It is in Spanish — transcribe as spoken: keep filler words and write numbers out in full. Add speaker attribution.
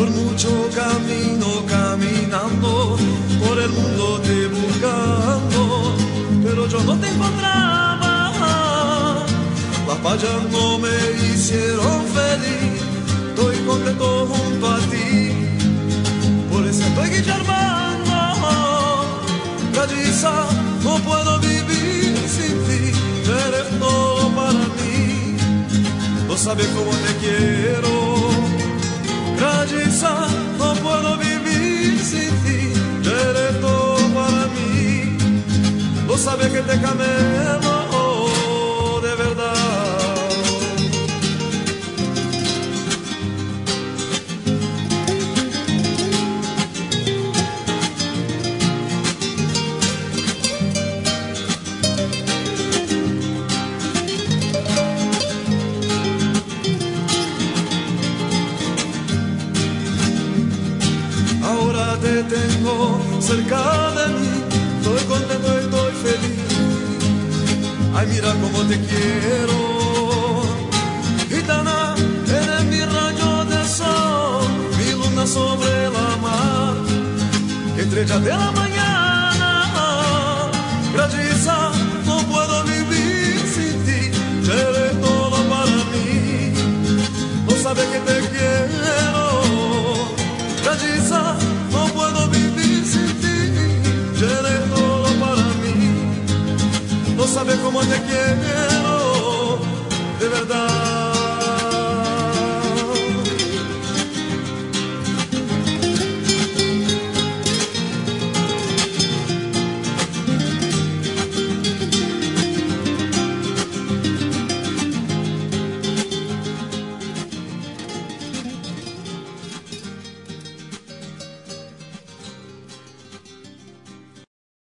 Speaker 1: Por mucho camino caminando, por el mundo te buscando, pero yo no te encontraba. Las payas no me hicieron feliz, estoy contento junto a ti, por eso estoy guillermando. Galliza, no puedo vivir sin ti, eres todo para mí, no sabes cómo te quiero. Galliza, no puedo vivir sin ti, eres todo para mí, no sabes que te camelo de verdad. Te tengo cerca de mí, estoy contento, estoy feliz. Ay, mira cómo te quiero, gitana, eres mi rayo de sol, mi luna sobre la mar, estrella de la mañana. Galliza,